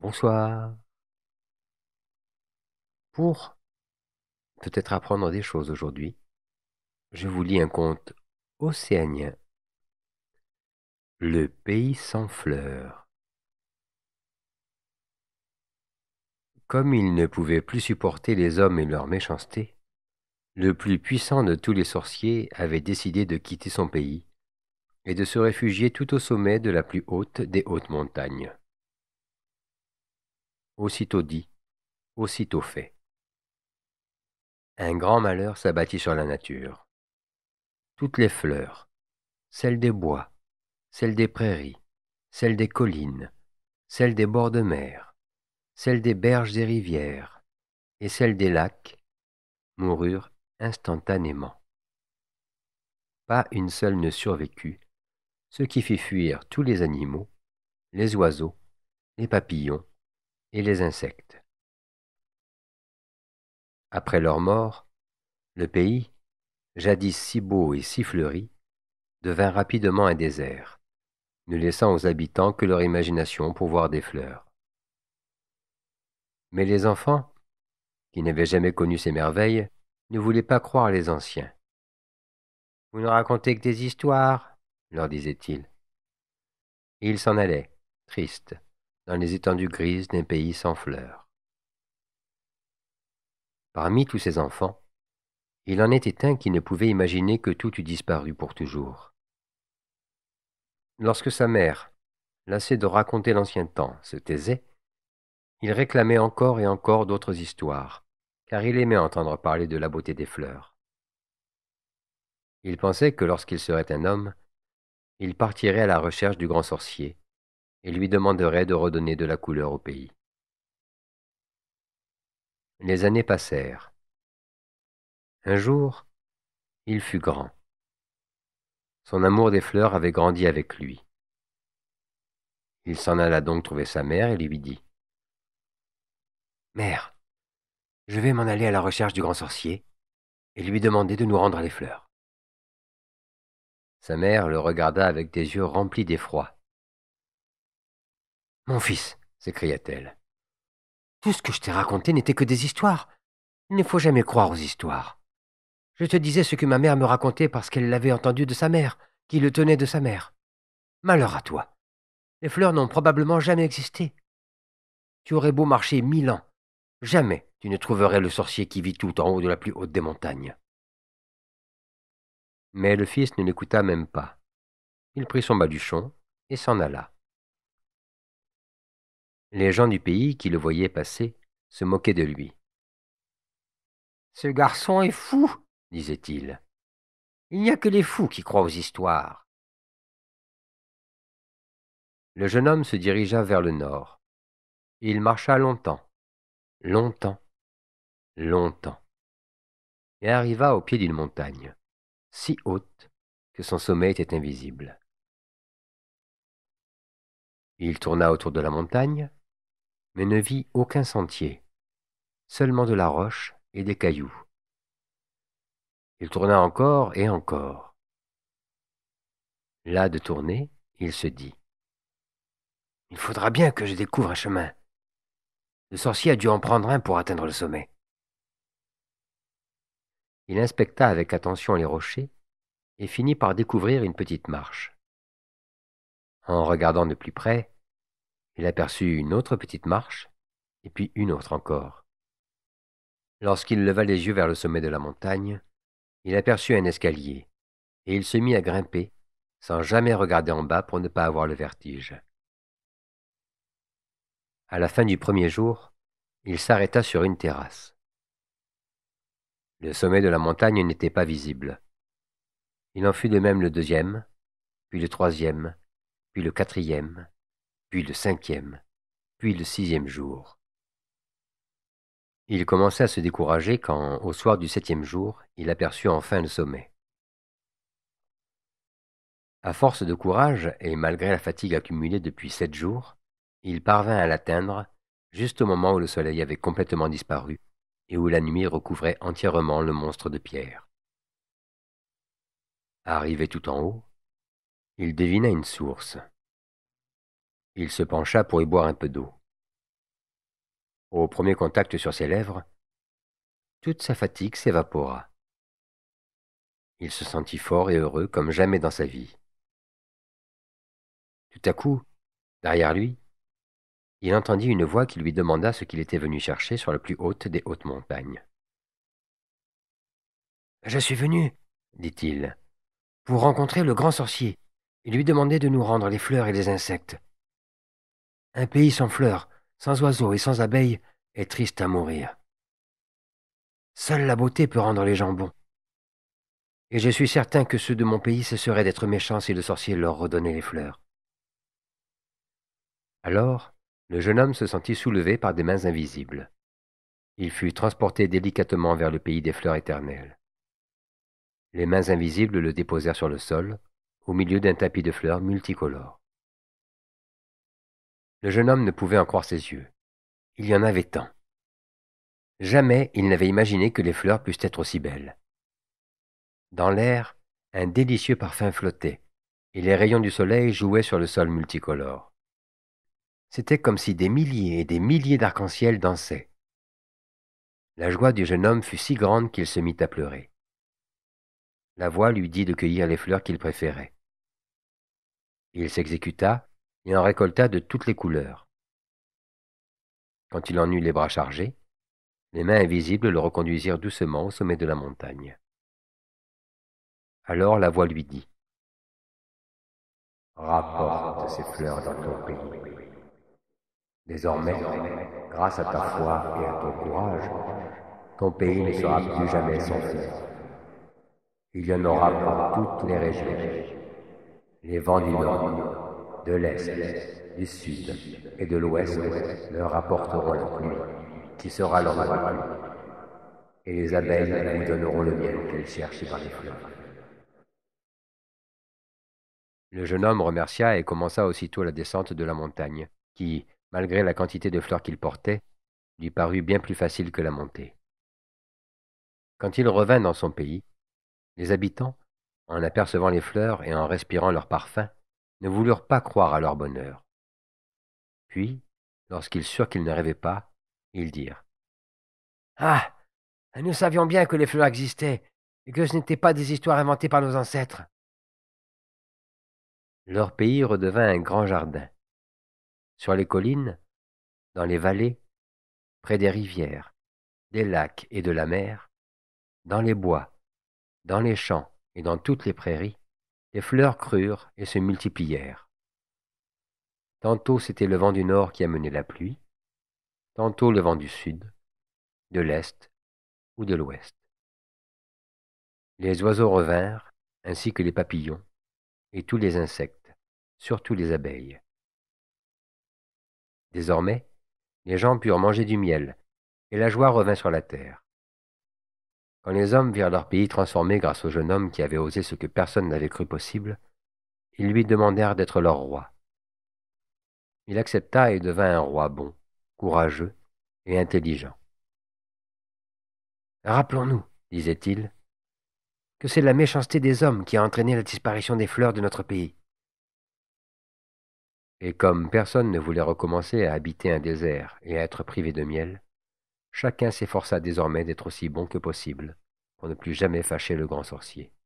Bonsoir. Pour peut-être apprendre des choses aujourd'hui, je vous lis un conte océanien, Le pays sans fleurs. Comme il ne pouvait plus supporter les hommes et leur méchanceté, le plus puissant de tous les sorciers avait décidé de quitter son pays et de se réfugier tout au sommet de la plus haute des hautes montagnes. Aussitôt dit, aussitôt fait. Un grand malheur s'abattit sur la nature. Toutes les fleurs, celles des bois, celles des prairies, celles des collines, celles des bords de mer, celles des berges des rivières et celles des lacs, moururent instantanément. Pas une seule ne survécut, ce qui fit fuir tous les animaux, les oiseaux, les papillons et les insectes. Après leur mort, le pays, jadis si beau et si fleuri, devint rapidement un désert, ne laissant aux habitants que leur imagination pour voir des fleurs. Mais les enfants, qui n'avaient jamais connu ces merveilles, ne voulaient pas croire les anciens. « Vous ne racontez que des histoires, leur disait-il. Et ils s'en allaient, tristes, dans les étendues grises d'un pays sans fleurs. Parmi tous ces enfants, il en était un qui ne pouvait imaginer que tout eût disparu pour toujours. Lorsque sa mère, lassée de raconter l'ancien temps, se taisait, il réclamait encore et encore d'autres histoires, car il aimait entendre parler de la beauté des fleurs. Il pensait que lorsqu'il serait un homme, il partirait à la recherche du grand sorcier et lui demanderait de redonner de la couleur au pays. Les années passèrent. Un jour, il fut grand. Son amour des fleurs avait grandi avec lui. Il s'en alla donc trouver sa mère et lui dit : « Mère, je vais m'en aller à la recherche du grand sorcier et lui demander de nous rendre les fleurs. » Sa mère le regarda avec des yeux remplis d'effroi. « Mon fils, s'écria-t-elle, tout ce que je t'ai raconté n'était que des histoires. Il ne faut jamais croire aux histoires. Je te disais ce que ma mère me racontait parce qu'elle l'avait entendu de sa mère, qui le tenait de sa mère. Malheur à toi. Les fleurs n'ont probablement jamais existé. Tu aurais beau marcher 1000 ans, jamais tu ne trouverais le sorcier qui vit tout en haut de la plus haute des montagnes. » Mais le fils ne l'écouta même pas. Il prit son baluchon et s'en alla. Les gens du pays qui le voyaient passer se moquaient de lui. « Ce garçon est fou, disaient-ils. Il n'y a que les fous qui croient aux histoires. » Le jeune homme se dirigea vers le nord. Et il marcha longtemps, longtemps, longtemps, et arriva au pied d'une montagne, si haute que son sommet était invisible. Il tourna autour de la montagne, mais ne vit aucun sentier, seulement de la roche et des cailloux. Il tourna encore et encore. Las de tourner, il se dit : « Il faudra bien que je découvre un chemin. Le sorcier a dû en prendre un pour atteindre le sommet. » Il inspecta avec attention les rochers et finit par découvrir une petite marche. En regardant de plus près, il aperçut une autre petite marche, et puis une autre encore. Lorsqu'il leva les yeux vers le sommet de la montagne, il aperçut un escalier, et il se mit à grimper, sans jamais regarder en bas pour ne pas avoir le vertige. À la fin du premier jour, il s'arrêta sur une terrasse. Le sommet de la montagne n'était pas visible. Il en fut de même le deuxième, puis le troisième, puis le quatrième, puis le cinquième, puis le sixième jour. Il commençait à se décourager quand, au soir du septième jour, il aperçut enfin le sommet. À force de courage, et malgré la fatigue accumulée depuis 7 jours, il parvint à l'atteindre juste au moment où le soleil avait complètement disparu et où la nuit recouvrait entièrement le monstre de pierre. Arrivé tout en haut, il devina une source. Il se pencha pour y boire un peu d'eau. Au premier contact sur ses lèvres, toute sa fatigue s'évapora. Il se sentit fort et heureux comme jamais dans sa vie. Tout à coup, derrière lui, il entendit une voix qui lui demanda ce qu'il était venu chercher sur la plus haute des hautes montagnes. « Je suis venu, dit-il, pour rencontrer le grand sorcier et lui demander de nous rendre les fleurs et les insectes. Un pays sans fleurs, sans oiseaux et sans abeilles est triste à mourir. Seule la beauté peut rendre les gens bons. Et je suis certain que ceux de mon pays cesseraient d'être méchants si le sorcier leur redonnait les fleurs. » Alors, le jeune homme se sentit soulevé par des mains invisibles. Il fut transporté délicatement vers le pays des fleurs éternelles. Les mains invisibles le déposèrent sur le sol, au milieu d'un tapis de fleurs multicolores. Le jeune homme ne pouvait en croire ses yeux. Il y en avait tant. Jamais il n'avait imaginé que les fleurs pussent être aussi belles. Dans l'air, un délicieux parfum flottait, et les rayons du soleil jouaient sur le sol multicolore. C'était comme si des milliers et des milliers d'arcs-en-ciel dansaient. La joie du jeune homme fut si grande qu'il se mit à pleurer. La voix lui dit de cueillir les fleurs qu'il préférait. Il s'exécuta et en récolta de toutes les couleurs. Quand il en eut les bras chargés, les mains invisibles le reconduisirent doucement au sommet de la montagne. Alors la voix lui dit : « Rapporte ces fleurs dans ton pays. Désormais, grâce à ta foi et à ton courage, ton pays ne sera plus jamais sans fleurs. Il y en aura pour toutes les régions. Les vents du nord, de l'est, du sud et de l'ouest leur apporteront la pluie, qui sera leur nourriture. Et les abeilles lui donneront le miel qu'elles cherchent dans les fleurs. » Le jeune homme remercia et commença aussitôt la descente de la montagne, qui, malgré la quantité de fleurs qu'il portait, lui parut bien plus facile que la montée. Quand il revint dans son pays, les habitants, en apercevant les fleurs et en respirant leur parfum, ne voulurent pas croire à leur bonheur. Puis, lorsqu'ils surent qu'ils ne rêvaient pas, ils dirent : « Ah, nous savions bien que les fleurs existaient, et que ce n'étaient pas des histoires inventées par nos ancêtres. » Leur pays redevint un grand jardin. Sur les collines, dans les vallées, près des rivières, des lacs et de la mer, dans les bois, dans les champs et dans toutes les prairies, les fleurs crurent et se multiplièrent. Tantôt c'était le vent du nord qui amenait la pluie, tantôt le vent du sud, de l'est ou de l'ouest. Les oiseaux revinrent, ainsi que les papillons, et tous les insectes, surtout les abeilles. Désormais, les gens purent manger du miel, et la joie revint sur la terre. Quand les hommes virent leur pays transformé grâce au jeune homme qui avait osé ce que personne n'avait cru possible, ils lui demandèrent d'être leur roi. Il accepta et devint un roi bon, courageux et intelligent. « Rappelons-nous, disait-il, que c'est la méchanceté des hommes qui a entraîné la disparition des fleurs de notre pays. » Et comme personne ne voulait recommencer à habiter un désert et à être privé de miel, chacun s'efforça désormais d'être aussi bon que possible pour ne plus jamais fâcher le grand sorcier.